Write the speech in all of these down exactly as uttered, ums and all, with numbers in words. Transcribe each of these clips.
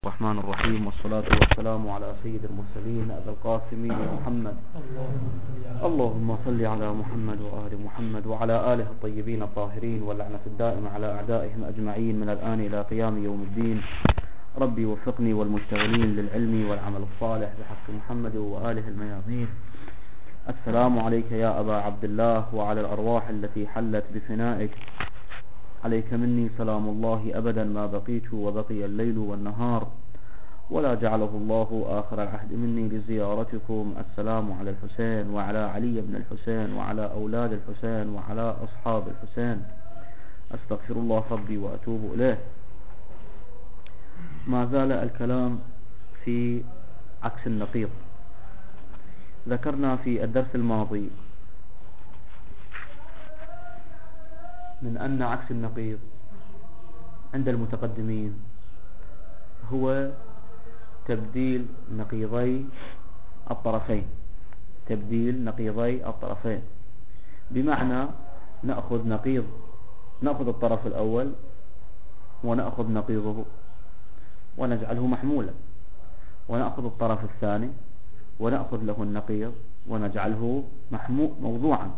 الرحمن الرحيم، والصلاة والسلام على سيد المرسلين أبي القاسم محمد. اللهم صل على محمد وآل محمد وعلى آله الطيبين الطاهرين، واللعنة الدائمة على أعدائهم أجمعين من الآن إلى قيام يوم الدين. ربي وفقني والمشتغلين للعلم والعمل الصالح بحق محمد وآله الميامين. السلام عليك يا أبا عبد الله وعلى الأرواح التي حلت بفنائك. عليك مني سلام الله أبدا ما بقيت وبقي الليل والنهار، ولا جعله الله آخر العهد مني لزيارتكم. السلام على الحسين وعلى علي بن الحسين وعلى أولاد الحسين وعلى أصحاب الحسين. أستغفر الله ربي وأتوب إليه. ما زال الكلام في عكس النقيض. ذكرنا في الدرس الماضي من أن عكس النقيض عند المتقدمين هو تبديل نقيضي الطرفين تبديل نقيضي الطرفين بمعنى نأخذ نقيض نأخذ الطرف الأول ونأخذ نقيضه ونجعله محمولا، ونأخذ الطرف الثاني ونأخذ له النقيض ونجعله موضوعا.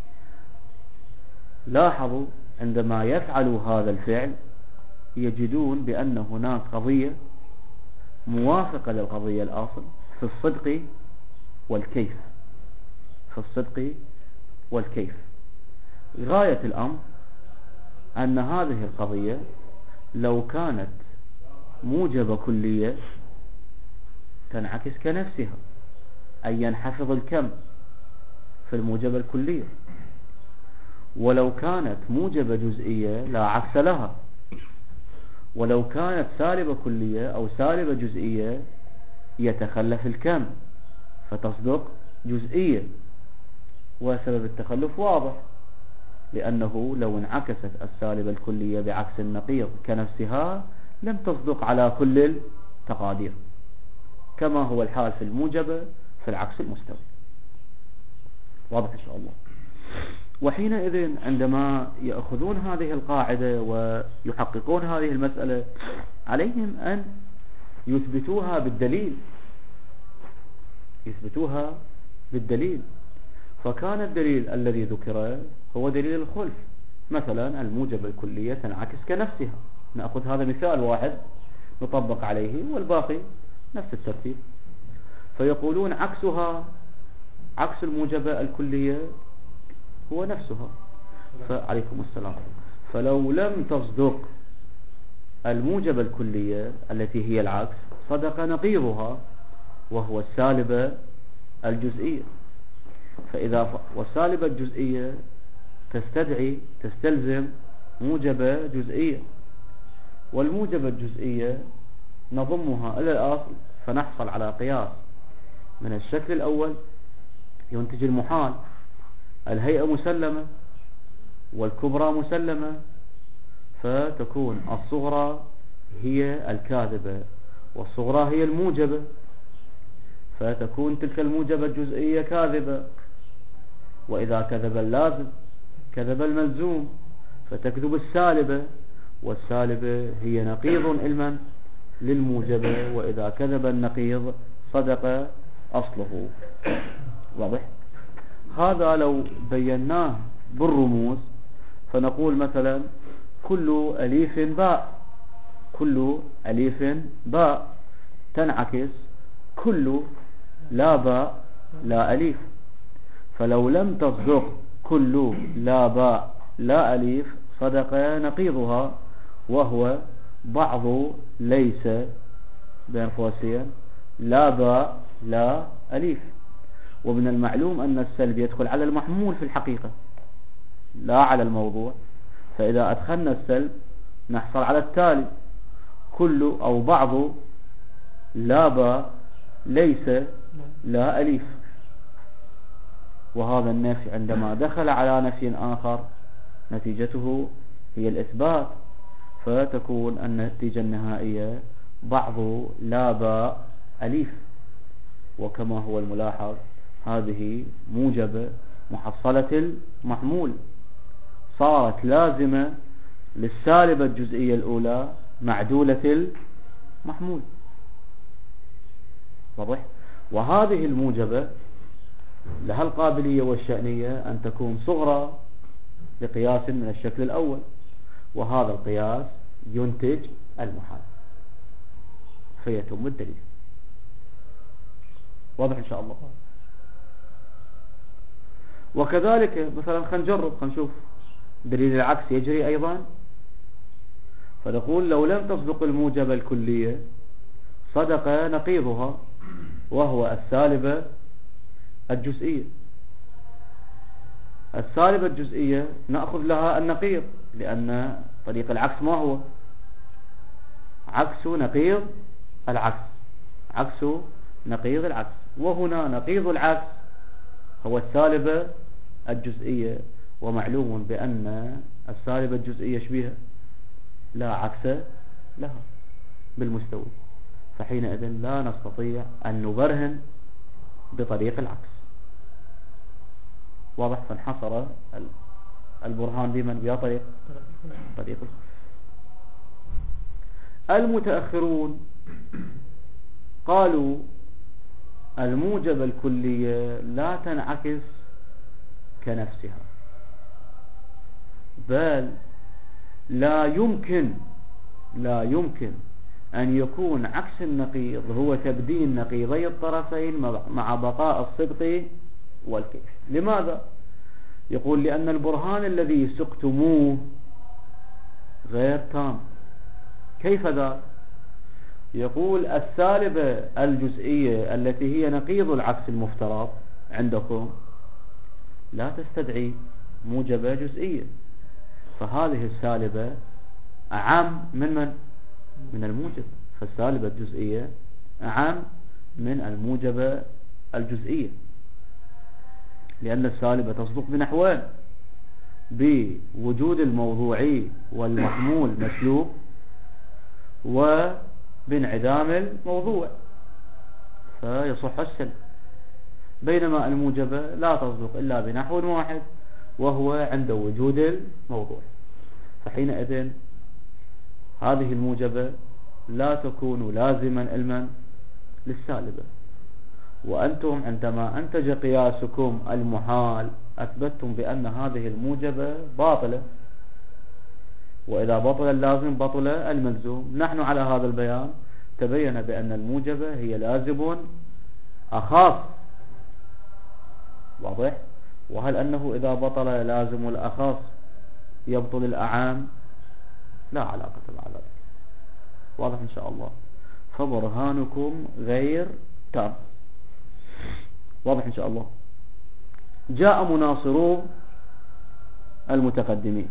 لاحظوا عندما يفعلوا هذا الفعل يجدون بأن هناك قضية موافقة للقضية الأصل في الصدق والكيف في الصدق والكيف. غاية الأمر أن هذه القضية لو كانت موجبة كلية تنعكس كنفسها، أي ينحفظ الكم في الموجبة الكلية، ولو كانت موجبة جزئية لا عكس لها، ولو كانت سالبة كلية أو سالبة جزئية يتخلف الكم فتصدق جزئية. وسبب التخلف واضح، لأنه لو انعكست السالبة الكلية بعكس النقيض كنفسها لم تصدق على كل التقادير، كما هو الحال في الموجبة في العكس المستوي. واضح إن شاء الله. وحينئذ عندما يأخذون هذه القاعدة ويحققون هذه المسألة عليهم أن يثبتوها بالدليل يثبتوها بالدليل فكان الدليل الذي ذكر هو دليل الخلف. مثلا الموجبة الكلية تنعكس كنفسها، نأخذ هذا مثال واحد نطبق عليه والباقي نفس الترتيب. فيقولون عكسها عكس الموجبة الكلية هو نفسها. فعليكم السلام. فلو لم تصدق الموجبة الكلية التي هي العكس صدق نقيضها وهو السالبة الجزئية. فإذا والسالبة الجزئية تستدعي تستلزم موجبة جزئية، والموجبة الجزئية نضمها إلى الأصل فنحصل على قياس من الشكل الأول ينتج المحال. الهيئة مسلمة والكبرى مسلمة، فتكون الصغرى هي الكاذبة والصغرى هي الموجبة، فتكون تلك الموجبة الجزئية كاذبة. وإذا كذب اللازم كذب الملزوم، فتكذب السالبة، والسالبة هي نقيض علما للموجبة، وإذا كذب النقيض صدق أصله. واضح؟ هذا لو بيناه بالرموز فنقول مثلا كل أليف باء كل أليف باء تنعكس كل لا باء لا أليف. فلو لم تصدق كل لا باء لا أليف صدق نقيضها وهو بعض ليس بين قوسين لا باء لا أليف. ومن المعلوم أن السلب يدخل على المحمول في الحقيقة لا على الموضوع، فإذا أدخلنا السلب نحصل على التالي كل أو بعض لا باء ليس لا أليف. وهذا النفي عندما دخل على نفي آخر نتيجته هي الإثبات، فتكون النتيجة النهائية بعض لا باء أليف. وكما هو الملاحظ هذه موجبة محصلة المحمول صارت لازمة للسالبة الجزئية الأولى معدولة المحمول. واضح؟ وهذه الموجبة لها القابلية والشأنية أن تكون صغرى لقياس من الشكل الأول، وهذا القياس ينتج المحال فيتم الدليل. واضح إن شاء الله؟ وكذلك مثلا خلينا نجرب، خلينا نشوف دليل العكس يجري أيضا. فنقول لو لم تصدق الموجبة الكلية صدق نقيضها وهو السالبة الجزئية. السالبة الجزئية نأخذ لها النقيض، لأن طريق العكس ما هو؟ عكس نقيض العكس، عكس نقيض العكس، وهنا نقيض العكس هو السالبة الجزئية، ومعلوم بأن السالبة الجزئية شبيهة لا عكس لها بالمستوي، فحينئذ لا نستطيع أن نبرهن بطريق العكس. واضح؟ فانحصر البرهان بمن بها طريق طريق المتأخرون قالوا الموجبة الكلية لا تنعكس كنفسها، بل لا يمكن لا يمكن أن يكون عكس النقيض هو تبدين نقيضي الطرفين مع بقاء الصدق والكيف. لماذا؟ يقول لأن البرهان الذي سقتموه غير تام. كيف ذا؟ يقول السالبة الجزئية التي هي نقيض العكس المفترض عندكم لا تستدعي موجبة جزئية، فهذه السالبة أعم من من؟ من الموجب، فالسالبة الجزئية أعم من الموجبة الجزئية، لأن السالبة تصدق بنحوين: بوجود الموضوعي والمحمول مسلوب، وبانعدام الموضوع فيصح السلب، بينما الموجبة لا تصدق إلا بنحو واحد وهو عند وجود الموضوع. فحينئذ هذه الموجبة لا تكون لازما علما للسالبة، وأنتم عندما أنتج قياسكم المحال أثبتتم بأن هذه الموجبة باطلة، وإذا بطل اللازم بطل الملزوم. نحن على هذا البيان تبين بأن الموجبة هي لازم أخاص. واضح؟ وهل أنه إذا بطل لازم الأخاص يبطل الأعام؟ لا علاقة مع ذلك. واضح إن شاء الله؟ فبرهانكم غير تام. واضح إن شاء الله؟ جاء مناصرو المتقدمين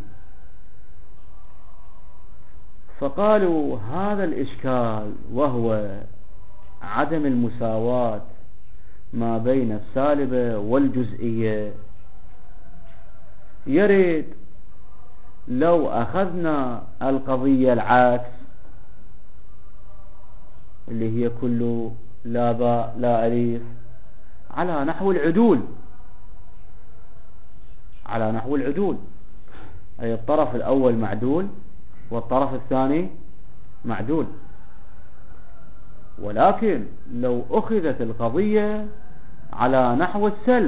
فقالوا هذا الإشكال وهو عدم المساواة ما بين السالبة والجزئية، يريد لو أخذنا القضية العكس اللي هي كل لا باء لا أليف على نحو العدول، على نحو العدول، أي الطرف الأول معدول والطرف الثاني معدول. ولكن لو أخذت القضية على نحو السلب،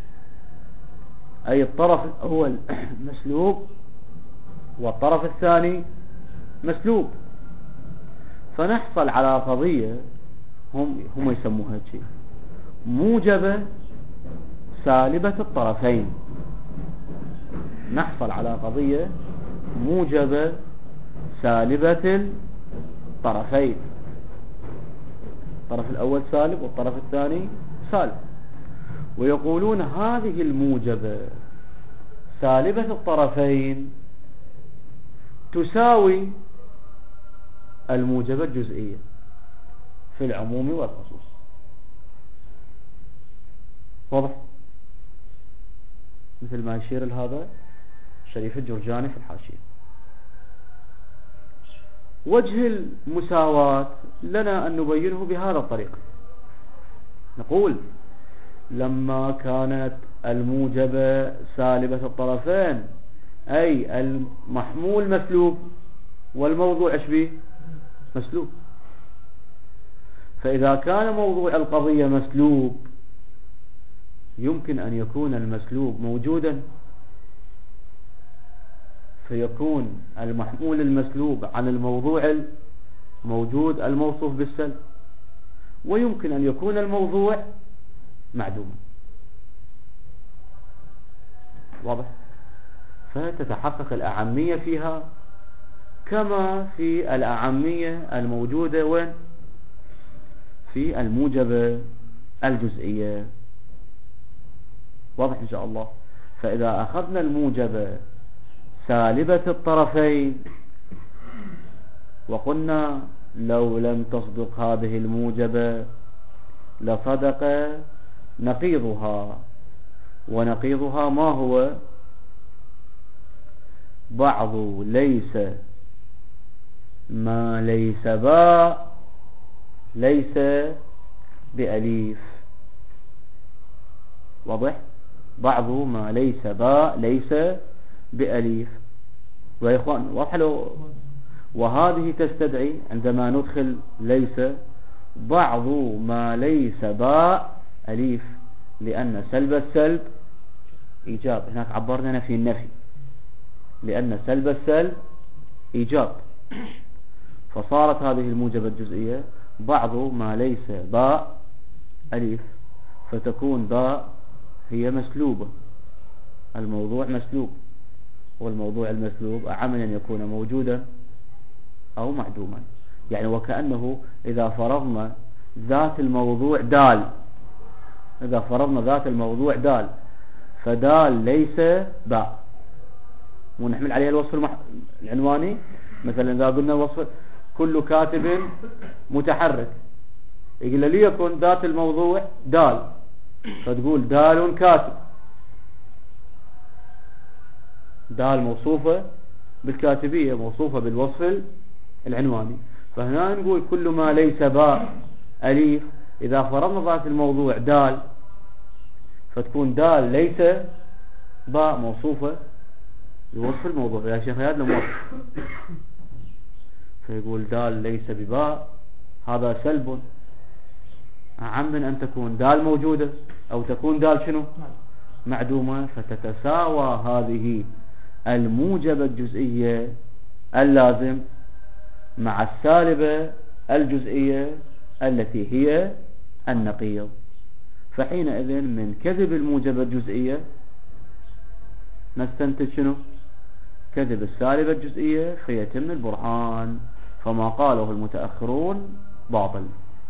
أي الطرف الأول مسلوب والطرف الثاني مسلوب، فنحصل على قضية هم هم يسموها شيء موجبة سالبة الطرفين. نحصل على قضية موجبة سالبة الطرفين، الطرف الأول سالب والطرف الثاني سالب. ويقولون هذه الموجبة سالبة الطرفين تساوي الموجبة الجزئية في العموم والخصوص. واضح؟ مثل ما يشير لهذا شريف الجرجاني في الحاشية. وجه المساواة لنا أن نبينه بهذا الطريقة. نقول لما كانت الموجبة سالبة الطرفين أي المحمول مسلوب والموضوع شبيه مسلوب، فإذا كان موضوع القضية مسلوب يمكن أن يكون المسلوب موجودا، فيكون المحمول المسلوب عن الموضوع الموجود الموصوف بالسلب، ويمكن أن يكون الموضوع معدوما. واضح؟ فتتحقق الأعمية فيها كما في الأعمية الموجودة وين؟ في الموجبة الجزئية. واضح إن شاء الله؟ فإذا أخذنا الموجبة سالبة الطرفين وقلنا لو لم تصدق هذه الموجبة لصدق نقيضها، ونقيضها ما هو؟ بعض ليس ما ليس باء ليس بأليف. واضح؟ بعض ما ليس باء ليس بأليف. ويا إخوان واضح له؟ وهذه تستدعي عندما ندخل ليس بعض ما ليس باء أليف، لأن سلب السلب إيجاب. هناك عبرنا في النفي، لأن سلب السلب إيجاب، فصارت هذه الموجبة الجزئية بعض ما ليس باء أليف، فتكون باء هي مسلوبة، الموضوع مسلوب، والموضوع المسلوب أعم أن يكون موجودا أو معدوما. يعني وكأنه إذا فرضنا ذات الموضوع دال، إذا فرضنا ذات الموضوع دال، فدال ليس باء، ونحمل عليها الوصف المح... العنواني. مثلا إذا قلنا وصف كل كاتب متحرك، يقول لي يكون ذات الموضوع دال، فتقول دال كاتب، دال موصوفة بالكاتبية، موصوفة بالوصف العنواني. فهنا نقول كل ما ليس باء أليف، إذا فرضنا ذات الموضوع دال فتكون دال ليس باء موصوفة بوصف الموضوع. يا شيخ هذا موصف، فيقول دال ليس بباء، هذا سلب أعم من أن تكون دال موجودة أو تكون دال شنو؟ معدومة. فتتساوى هذه الموجبة الجزئية اللازم مع السالبة الجزئية التي هي النقيض. فحينئذ من كذب الموجبة الجزئية نستنتج شنو؟ كذب السالبة الجزئية، فيتم البرهان، فما قاله المتأخرون باطل.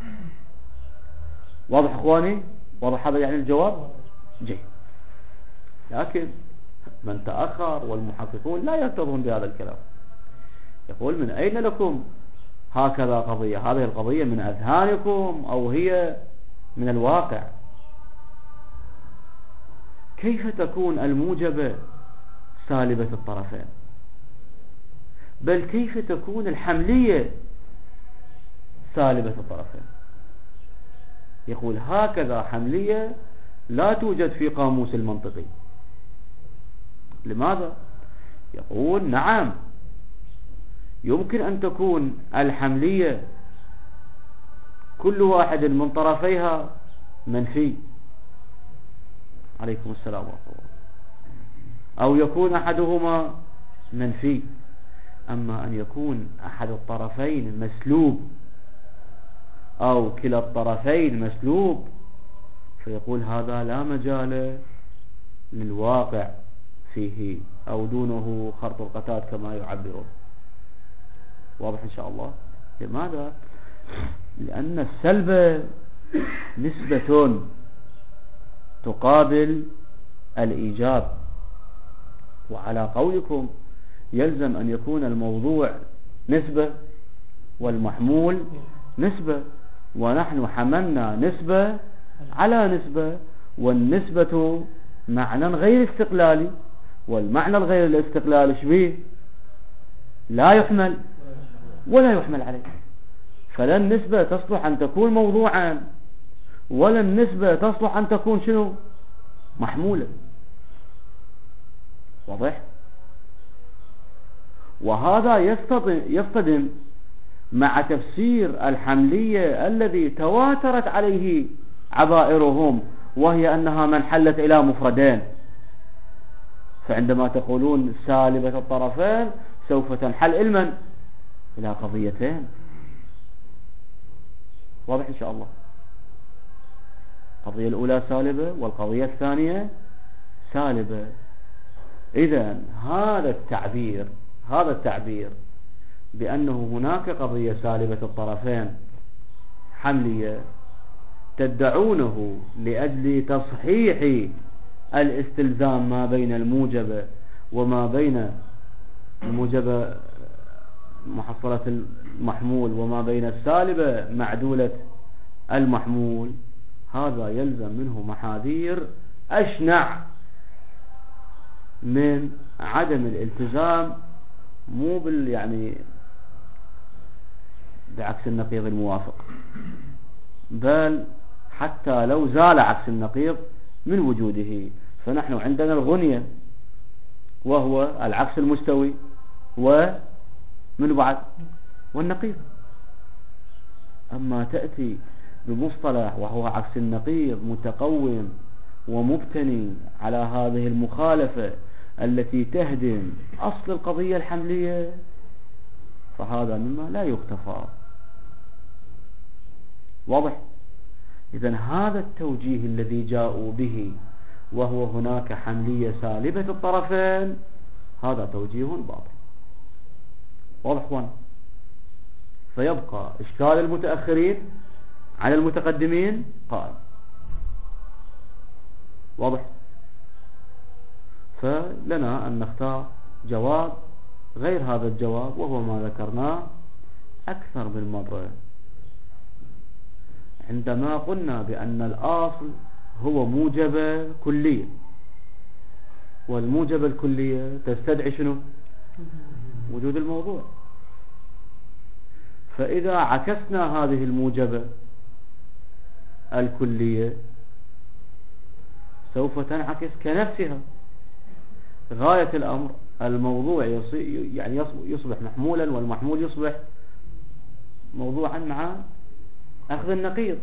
واضح اخواني؟ واضح هذا يعني الجواب؟ جيد. لكن من تأخر والمحققون لا يرتضون بهذا الكلام، يقول من أين لكم هكذا قضية؟ هذه القضية من أذهانكم أو هي من الواقع؟ كيف تكون الموجبة سالبة الطرفين؟ بل كيف تكون الحملية سالبة الطرفين؟ يقول هكذا حملية لا توجد في قاموس المنطقي. لماذا؟ يقول نعم يمكن أن تكون الحملية كل واحد من طرفيها منفي، عليكم السلام ورحمة الله، أو يكون أحدهما منفي. أما أن يكون أحد الطرفين مسلوب أو كلا الطرفين مسلوب، فيقول هذا لا مجال للواقع فيه، أو دونه خرط القتاد كما يعبرون. واضح إن شاء الله؟ لماذا؟ لأن السلب نسبة تقابل الإيجاب، وعلى قولكم يلزم أن يكون الموضوع نسبة والمحمول نسبة، ونحن حملنا نسبة على نسبة، والنسبة معنى غير استقلالي، والمعنى الغير الاستقلالي شبيه لا يحمل ولا يحمل عليه. فلا النسبة تصلح أن تكون موضوعا، ولا النسبة تصلح أن تكون شنو؟ محمولة. واضح؟ وهذا يصطدم, يصطدم مع تفسير الحملية الذي تواترت عليه عبائرهم، وهي أنها من حلت إلى مفردين. فعندما تقولون سالبة الطرفين سوف تنحل علما إلى قضيتين. واضح إن شاء الله؟ القضية الأولى سالبة والقضية الثانية سالبة. إذن هذا التعبير هذا التعبير بأنه هناك قضية سالبة الطرفين حملية تدعونه لأجل تصحيح الاستلزام ما بين الموجبة وما بين الموجبة محصلة المحمول وما بين السالبة معدولة المحمول، هذا يلزم منه محاذير أشنع من عدم الالتزام، مو بال يعني بعكس النقيض الموافق، بل حتى لو زال عكس النقيض من وجوده. فنحن عندنا الغنية وهو العكس المستوي ومن بعد والنقيض. أما تأتي بمصطلح وهو عكس النقيض متقوم ومبتني على هذه المخالفة التي تهدم أصل القضية الحملية، فهذا مما لا يغتفر. واضح؟ إذن هذا التوجيه الذي جاءوا به وهو هناك حملية سالبة الطرفين، هذا توجيه باطل. واضح اخوان؟ فيبقى إشكال المتأخرين على المتقدمين قائم. واضح؟ فلنا أن نختار جواب غير هذا الجواب، وهو ما ذكرناه أكثر من مرة عندما قلنا بأن الأصل هو موجبة كلية، والموجبة الكلية تستدعي شنو؟ وجود الموضوع. فإذا عكسنا هذه الموجبة الكلية سوف تنعكس كنفسها. غاية الأمر الموضوع يعني يصبح محمولا، والمحمول يصبح موضوعا مع أخذ النقيض.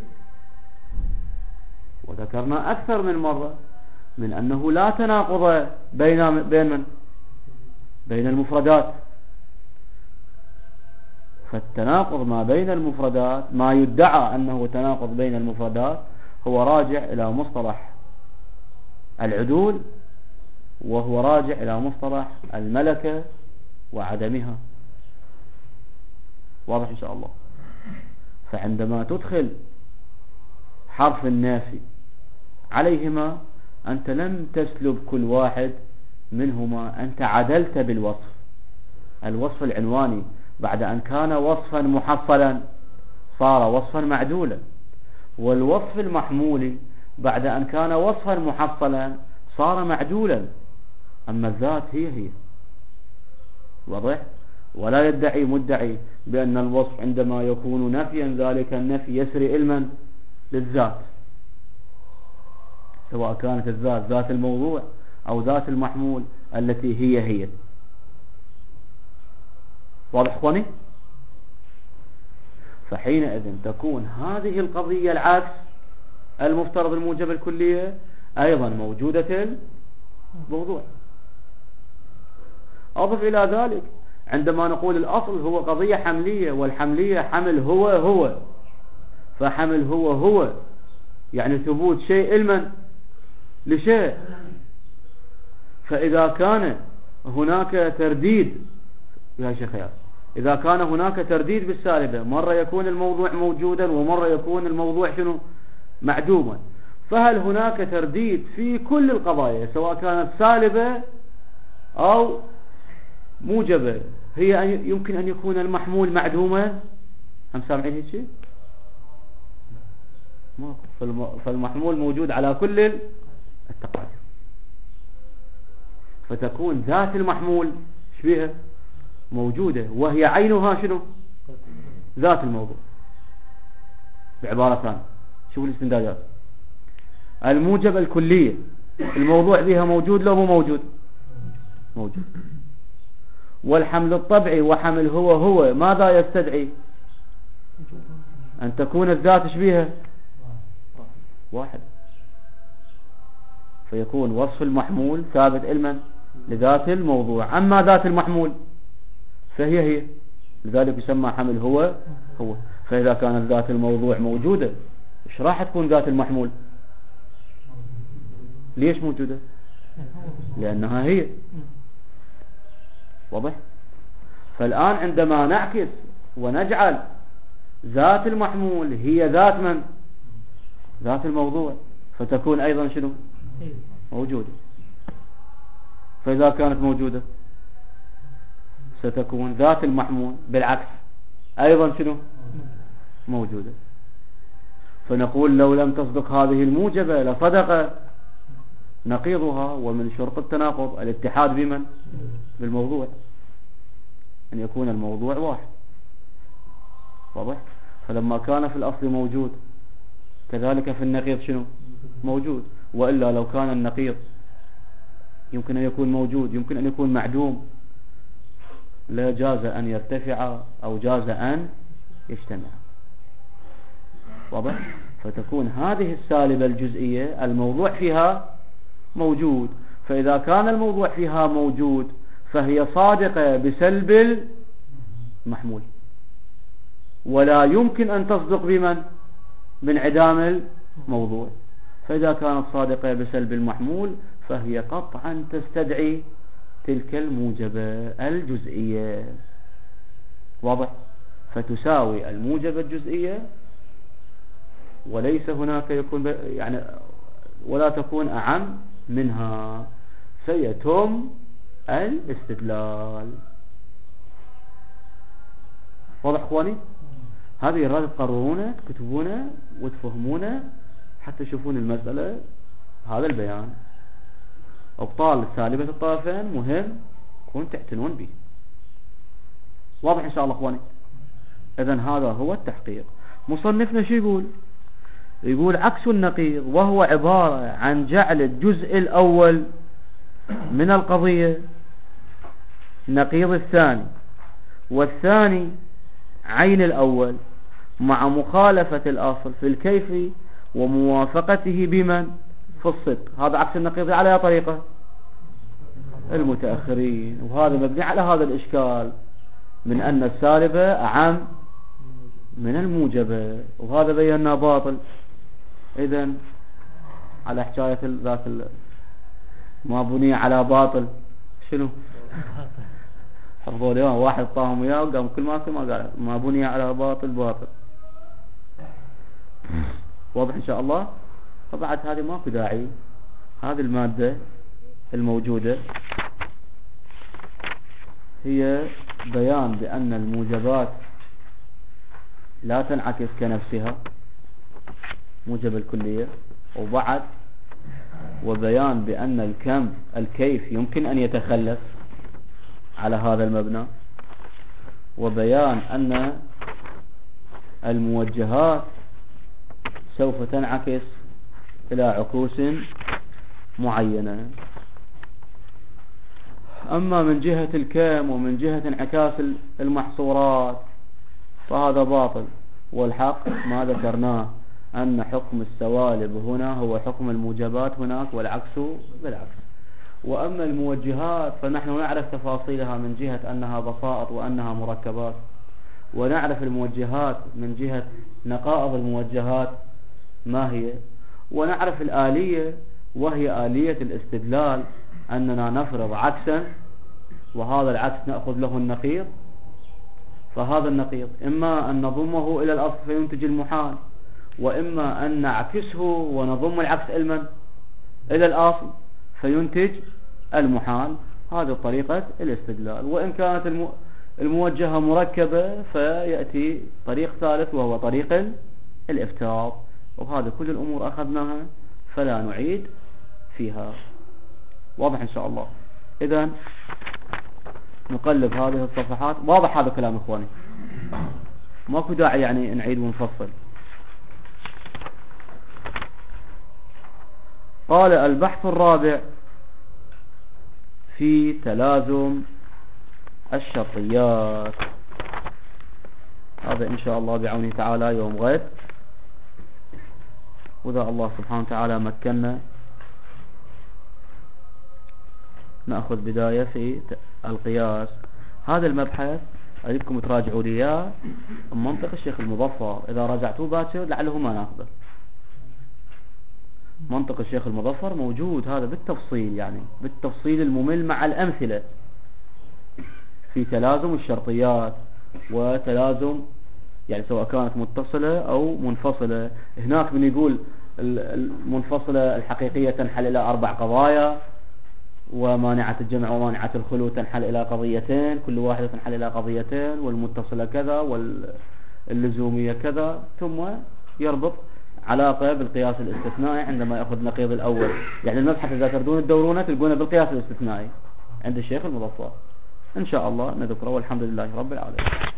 وذكرنا أكثر من مرة من أنه لا تناقض بين بين من بين المفردات. فالتناقض ما بين المفردات، ما يدعى أنه تناقض بين المفردات، هو راجع إلى مصطلح العدول، وهو راجع إلى مصطلح الملكة وعدمها. واضح إن شاء الله؟ فعندما تدخل حرف النافي عليهما أنت لم تسلب كل واحد منهما، أنت عدلت بالوصف. الوصف العنواني بعد أن كان وصفا محصلا صار وصفا معدولا، والوصف المحمولي بعد أن كان وصفا محصلا صار معدولا. أما الذات هي هي. واضح؟ ولا يدعي مدعي بأن الوصف عندما يكون نفيا ذلك النفي يسري علما للذات، سواء كانت الذات ذات الموضوع أو ذات المحمول التي هي هي. واضح اخواني؟ فحينئذ تكون هذه القضية العكس المفترض الموجبة الكلية أيضا موجودة الموضوع. أضف إلى ذلك عندما نقول الأصل هو قضية حملية، والحملية حمل هو هو، فحمل هو هو يعني ثبوت شيء علما لشيء. فإذا كان هناك ترديد يا شيخ يا إذا كان هناك ترديد بالسالبة، مرة يكون الموضوع موجودا ومرة يكون الموضوع شنو؟ معدوما. فهل هناك ترديد في كل القضايا سواء كانت سالبة أو موجبة؟ هي يمكن أن يكون المحمول معدوما. هم سامعين هيك شيء؟ فالمحمول موجود على كل التقادير. فتكون ذات المحمول شبيهة موجودة، وهي عينها شنو؟ ذات الموضوع. بعبارة ثانية، شوفوا الاستندادات. الموجبة الكلية الموضوع بها موجود لو مو موجود؟ موجود. والحمل الطبعي وحمل هو هو ماذا يستدعي؟ أن تكون الذات شبيهة واحد، فيكون وصف المحمول ثابت علما لذات الموضوع. أما ذات المحمول فهي هي، لذلك يسمى حمل هو هو. فإذا كانت ذات الموضوع موجودة، إيش راح تكون ذات المحمول؟ ليش موجودة؟ لأنها هي. واضح؟ فالآن عندما نعكس ونجعل ذات المحمول هي ذات من؟ ذات الموضوع، فتكون أيضا شنو؟ موجودة. فإذا كانت موجودة ستكون ذات المحمول بالعكس أيضا شنو؟ موجودة. فنقول لو لم تصدق هذه الموجبة لصدق نقيضها. ومن شرط التناقض الاتحاد بمن؟ بالموضوع، أن يكون الموضوع واحد. واضح؟ فلما كان في الأصل موجود كذلك في النقيض شنو؟ موجود. وإلا لو كان النقيض يمكن أن يكون موجود، يمكن أن يكون معدوم، لا جاز أن يرتفع أو جاز أن يجتمع. واضح؟ فتكون هذه السالبة الجزئية الموضوع فيها موجود. فإذا كان الموضوع فيها موجود فهي صادقة بسلب المحمول، ولا يمكن أن تصدق بمن؟ بانعدام الموضوع. فإذا كانت صادقة بسلب المحمول فهي قطعا تستدعي تلك الموجبة الجزئية. واضح؟ فتساوي الموجبة الجزئية، وليس هناك يكون يعني ولا تكون أعم منها، فيتم الاستدلال. واضح اخواني؟ هذه الرأي تقررونه تكتبونه وتفهمونه حتى تشوفون المسألة. هذا البيان ابطال سالبة الطرفين مهم كون تعتنون به. واضح ان شاء الله اخواني؟ اذن هذا هو التحقيق. مصنفنا شو يقول؟ يقول عكس النقيض وهو عبارة عن جعل الجزء الأول من القضية نقيض الثاني، والثاني عين الأول، مع مخالفة الأصل في الكيف وموافقته بمن؟ في الصدق. هذا عكس النقيض على طريقة المتأخرين، وهذا مبني على هذا الإشكال من أن السالبة أعم من الموجبة، وهذا بينا باطل. إذن على حكاية ذات ما بني على باطل شنو؟ حفظوا اليوم واحد طاهم وياه وقام كل ما كل ما قال ما بني على باطل باطل. واضح إن شاء الله؟ فبعد هذه ماكو داعي. هذه المادة الموجودة هي بيان بأن الموجبات لا تنعكس كنفسها، موجب الكلية، وبعد وبيان بأن الكم الكيف يمكن أن يتخلف على هذا المبنى، وبيان أن الموجهات سوف تنعكس إلى عكوس معينة. أما من جهة الكم ومن جهة انعكاس المحصورات فهذا باطل، والحق ما ذكرناه أن حكم السوالب هنا هو حكم الموجبات هناك، والعكس بالعكس. وأما الموجهات فنحن نعرف تفاصيلها من جهة أنها بسائط وأنها مركبات، ونعرف الموجهات من جهة نقائض الموجهات ما هي، ونعرف الآلية وهي آلية الاستدلال، أننا نفرض عكسا وهذا العكس نأخذ له النقيض، فهذا النقيض إما أن نضمه إلى الأصل فينتج المحال، وإما أن نعكسه ونضم العكس علما إلى الأصل فينتج المحال. هذه طريقة الاستدلال. وإن كانت الموجهة مركبة فيأتي طريق ثالث وهو طريق الإفتراض. وهذه كل الأمور أخذناها فلا نعيد فيها. واضح إن شاء الله؟ إذن نقلب هذه الصفحات. واضح هذا كلام إخواني؟ ماكو داعي يعني نعيد ونفصل. قال البحث الرابع في تلازم الشرطيات. هذا إن شاء الله بعونه تعالى يوم غد، وإذا الله سبحانه وتعالى مكننا نأخذ بداية في القياس. هذا المبحث أريدكم تراجعوا لي منطق الشيخ المظفر، إذا راجعتوه باكر لعله ما ناخذه. منطق الشيخ المظفر موجود هذا بالتفصيل، يعني بالتفصيل الممل مع الأمثلة في تلازم الشرطيات وتلازم، يعني سواء كانت متصلة أو منفصلة. هناك من يقول المنفصلة الحقيقية تنحل إلى أربع قضايا، ومانعة الجمع ومانعة الخلو تنحل إلى قضيتين، كل واحدة تنحل إلى قضيتين، والمتصلة كذا واللزومية كذا، ثم يربط علاقة بالقياس الاستثنائي عندما يأخذ نقيض الأول. يعني المبحث إذا تردون تدورونه تلقونه بالقياس الاستثنائي عند الشيخ المظفر. إن شاء الله نذكره، والحمد لله رب العالمين.